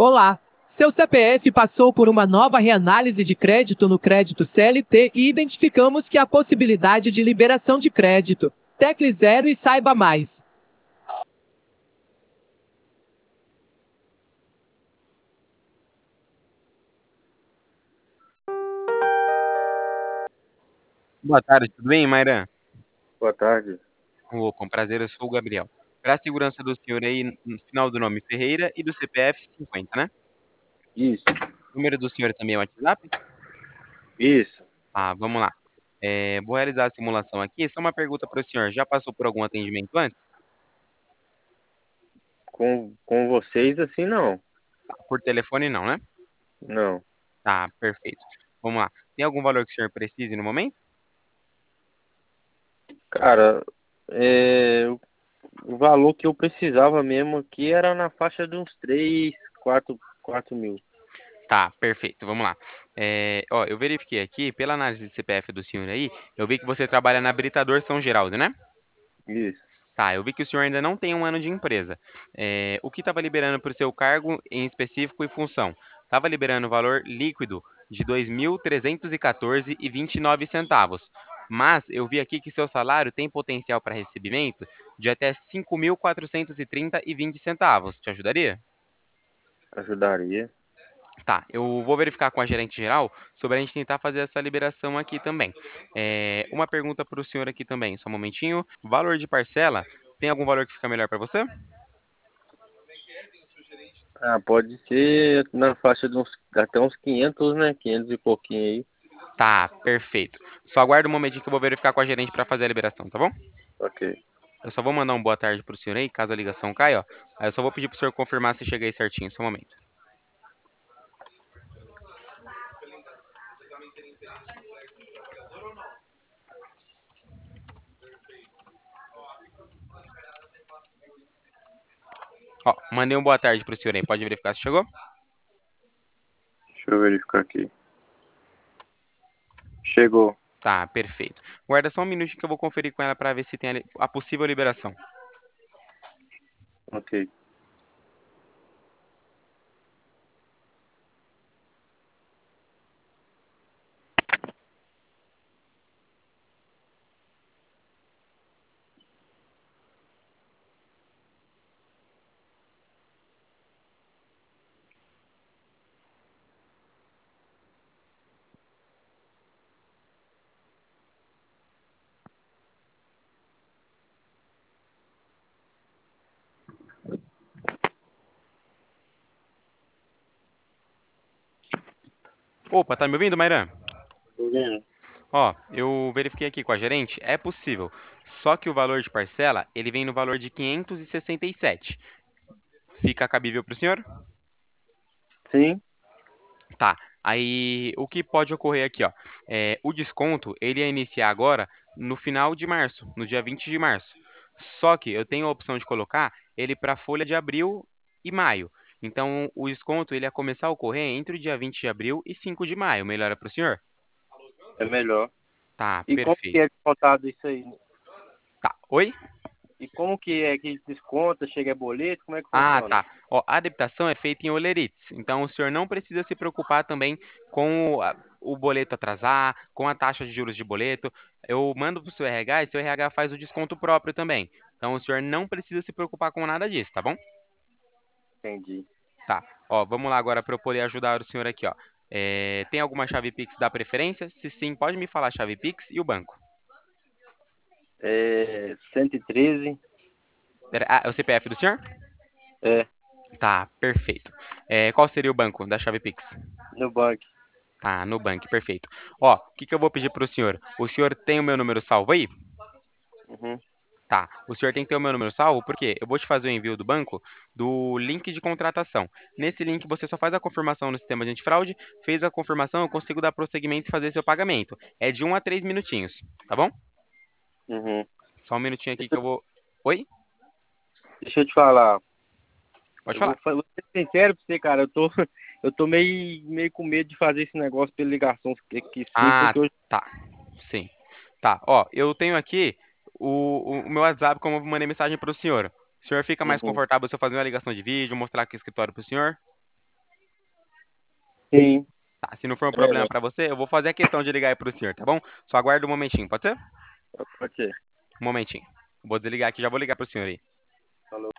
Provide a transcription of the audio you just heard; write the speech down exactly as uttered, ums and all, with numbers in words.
Olá! Seu C P F passou por uma nova reanálise de crédito no crédito C L T e identificamos que há possibilidade de liberação de crédito. Tecle zero e saiba mais. Boa tarde, tudo bem, Mairan? Boa tarde. Opa, um prazer, eu sou o Gabriel. Para a segurança do senhor aí, no final do nome Ferreira e do C P F cinquenta, né? Isso, O número do senhor também é o WhatsApp? isso. Ah, vamos lá. É, vou realizar a simulação aqui. Só uma pergunta para o senhor. Já passou por algum atendimento antes? Com, com vocês, assim, não. Tá, por telefone não, né? Não. Tá, perfeito. Vamos lá. Tem algum valor que o senhor precise no momento? Cara, é, o o valor que eu precisava mesmo aqui era na faixa de uns três, quatro, quatro mil. Tá, perfeito. Vamos lá. É, ó, eu verifiquei aqui, pela análise de C P F do senhor aí, eu vi que você trabalha na Britador São Geraldo, né? Isso. Tá, eu vi que o senhor ainda não tem um ano de empresa. É, o que estava liberando para o seu cargo em específico e função? Estava liberando o valor líquido de dois mil trezentos e quatorze e vinte e nove centavos. Mas eu vi aqui que seu salário tem potencial para recebimento de até cinco mil quatrocentos e trinta e vinte centavos. Te ajudaria? Ajudaria. Tá, eu vou verificar com a gerente geral sobre a gente tentar fazer essa liberação aqui também. É, uma pergunta para o senhor aqui também, só um momentinho. Valor de parcela, tem algum valor que fica melhor para você? Ah, pode ser na faixa de uns, até uns quinhentos, né? Quinhentos e pouquinho aí. Tá, perfeito. Só aguarda um momentinho que eu vou verificar com a gerente para fazer a liberação, tá bom? Ok. Eu só vou mandar um boa tarde pro senhor aí, caso a ligação caia, ó. Aí eu só vou pedir pro senhor confirmar se chega aí certinho, só um momento. Ó, mandei um boa tarde pro senhor aí, pode verificar se chegou? Deixa eu verificar aqui. Chegou. Tá, perfeito. Guarda só um minutinho que eu vou conferir com ela para ver se tem a, li- a possível liberação. Ok. Opa, tá me ouvindo, Mairan? Tô vendo. Ó, eu verifiquei aqui com a gerente, é possível. Só que o valor de parcela, ele vem no valor de quinhentos e sessenta e sete. Fica cabível pro senhor? Sim. Tá. Aí, o que pode ocorrer aqui, ó? É, o desconto, ele ia iniciar agora no final de março, no dia vinte de março. Só que eu tenho a opção de colocar ele para folha de abril e maio. Então, o desconto ele ia começar a ocorrer entre o dia vinte de abril e cinco de maio. Melhora para o senhor? É melhor. Tá, E como que perfeito. é descontado isso aí? Tá, oi? E como que é que desconta? Chega a boleto? Como é que Ah, funciona? tá. Ó, a adaptação é feita em Olerites, então o senhor não precisa se preocupar também com o, a- o boleto atrasar, com a taxa de juros de boleto. Eu mando para o seu R H e seu R H faz o desconto próprio também. Então o senhor não precisa se preocupar com nada disso, tá bom? Entendi. Tá. Ó, vamos lá agora para eu poder ajudar o senhor aqui, ó. É, tem alguma chave Pix da preferência? Se sim, pode me falar a chave Pix e o banco. É cento e treze. Pera- Ah, é o C P F do senhor? É, Tá, perfeito. É, qual seria o banco da chave Pix? no banco. Tá, Nubank, perfeito. Ó, o que que eu vou pedir pro senhor? O senhor tem o meu número salvo aí? Uhum. Tá, o senhor tem que ter o meu número salvo, porque eu vou te fazer o envio do banco do link de contratação. Nesse link você só faz a confirmação no sistema de antifraude, fez a confirmação, eu consigo dar prosseguimento e fazer seu pagamento. É de um a três minutinhos, tá bom? Uhum. Só um minutinho aqui que Deixa, eu vou. Oi? deixa eu te falar. Pode Eu vou, falar. fa- vou ser sincero pra você, cara. Eu tô, eu tô meio, meio com medo de fazer esse negócio pela ligação que, que sim, Ah, porque eu. tá. Sim. Tá, ó, eu tenho aqui o, o, o meu WhatsApp como eu mandei mensagem pro senhor. O senhor fica mais Uhum. confortável se eu fazer uma ligação de vídeo, mostrar aqui o escritório pro senhor? Sim, Tá, se não for um é problema melhor. para você, eu vou fazer a questão de ligar aí pro senhor, tá bom? Só aguarda um momentinho, pode ser? Pode ser. Um momentinho. Vou desligar aqui, já vou ligar pro senhor aí. Falou.